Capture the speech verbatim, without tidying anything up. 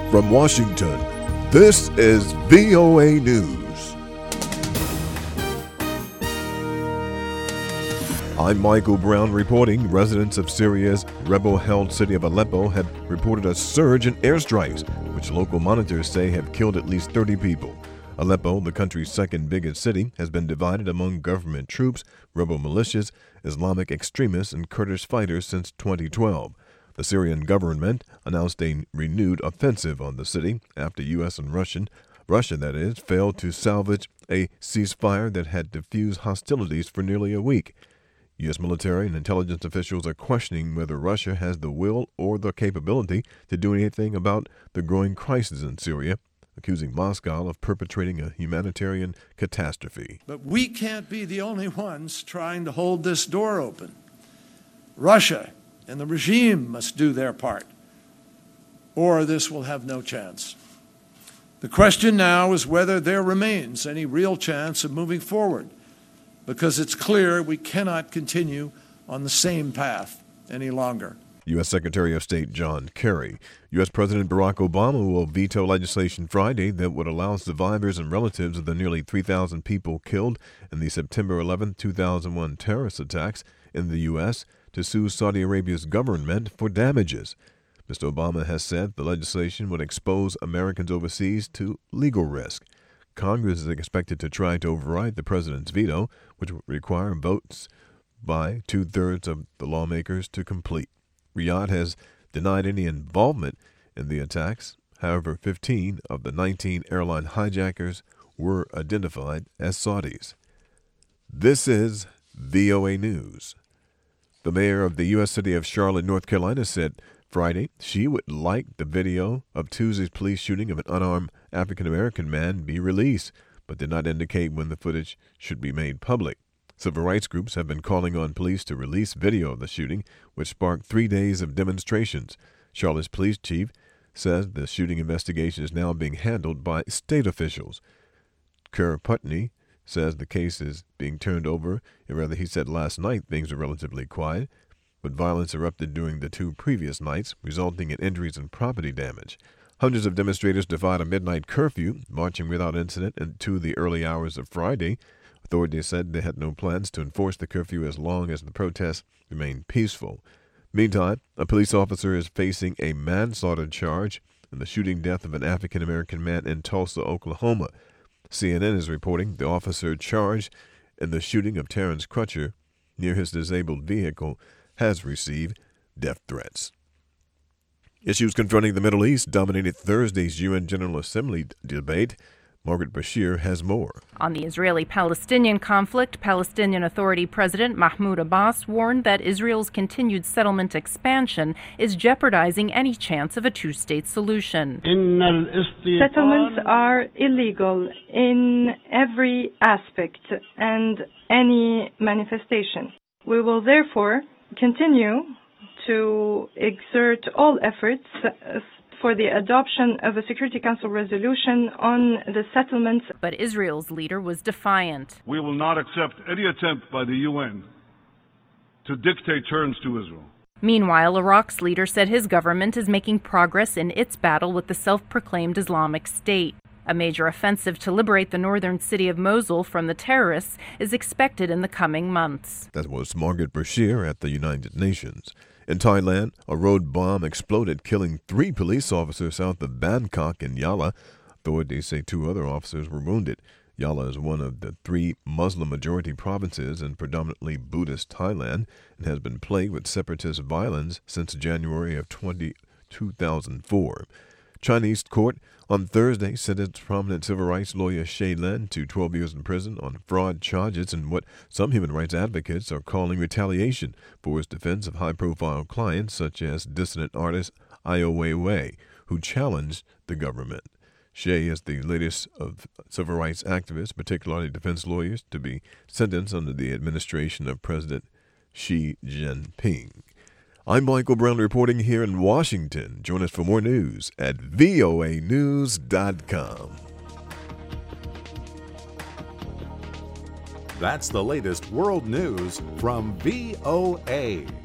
From Washington, this is V O A News. I'm Michael Brown reporting. Residents of Syria's rebel-held city of Aleppo have reported a surge in airstrikes, which local monitors say have killed at least thirty people. Aleppo, the country's second biggest city, has been divided among government troops, rebel militias, Islamic extremists, and Kurdish fighters since twenty twelve. The Syrian government announced a renewed offensive on the city after U S and Russian, Russia that is, failed to salvage a ceasefire that had diffused hostilities for nearly a week. U S military and intelligence officials are questioning whether Russia has the will or the capability to do anything about the growing crisis in Syria, accusing Moscow of perpetrating a humanitarian catastrophe. But we can't be the only ones trying to hold this door open. Russia and the regime must do their part, or this will have no chance. The question now is whether there remains any real chance of moving forward, because it's clear we cannot continue on the same path any longer. U S Secretary of State John Kerry. U S President Barack Obama will veto legislation Friday that would allow survivors and relatives of the nearly three thousand people killed in the September eleventh, two thousand one terrorist attacks in the U S to sue Saudi Arabia's government for damages. Mister Obama has said the legislation would expose Americans overseas to legal risk. Congress is expected to try to override the president's veto, which would require votes by two-thirds of the lawmakers to complete. Riyadh has denied any involvement in the attacks. However, fifteen of the nineteen airline hijackers were identified as Saudis. This is V O A News. The mayor of the U S city of Charlotte, North Carolina, said Friday she would like the video of Tuesday's police shooting of an unarmed African-American man be released, but did not indicate when the footage should be made public. Civil rights groups have been calling on police to release video of the shooting, which sparked three days of demonstrations. Charlotte's police chief says the shooting investigation is now being handled by state officials. Kerr Putney says the case is being turned over, and rather he said last night things were relatively quiet, but violence erupted during the two previous nights, resulting in injuries and property damage. Hundreds of demonstrators defied a midnight curfew, marching without incident into the early hours of Friday. Authorities said they had no plans to enforce the curfew as long as the protests remained peaceful. Meantime, a police officer is facing a manslaughter charge in the shooting death of an African-American man in Tulsa, Oklahoma. C N N is reporting the officer charged in the shooting of Terrence Crutcher near his disabled vehicle has received death threats. Issues confronting the Middle East dominated Thursday's U N General Assembly d- debate. Margaret Bashir has more. On the Israeli-Palestinian conflict, Palestinian Authority President Mahmoud Abbas warned that Israel's continued settlement expansion is jeopardizing any chance of a two-state solution. Settlements are illegal in every aspect and any manifestation. We will therefore continue to exert all efforts for the adoption of a Security Council resolution on the settlements. But Israel's leader was defiant. We will not accept any attempt by the U N to dictate terms to Israel. Meanwhile, Iraq's leader said his government is making progress in its battle with the self-proclaimed Islamic State. A major offensive to liberate the northern city of Mosul from the terrorists is expected in the coming months. That was Margaret Bashir at the United Nations. In Thailand, a road bomb exploded, killing three police officers south of Bangkok and Yala. Authorities say two other officers were wounded. Yala is one of the three Muslim-majority provinces in predominantly Buddhist Thailand and has been plagued with separatist violence since January of two thousand four. Chinese court on Thursday sentenced prominent civil rights lawyer Xie Lin to twelve years in prison on fraud charges in what some human rights advocates are calling retaliation for his defense of high-profile clients such as dissident artist Ai Weiwei, who challenged the government. Xie is the latest of civil rights activists, particularly defense lawyers, to be sentenced under the administration of President Xi Jinping. I'm Michael Brown reporting here in Washington. Join us for more news at V O A news dot com. That's the latest world news from V O A.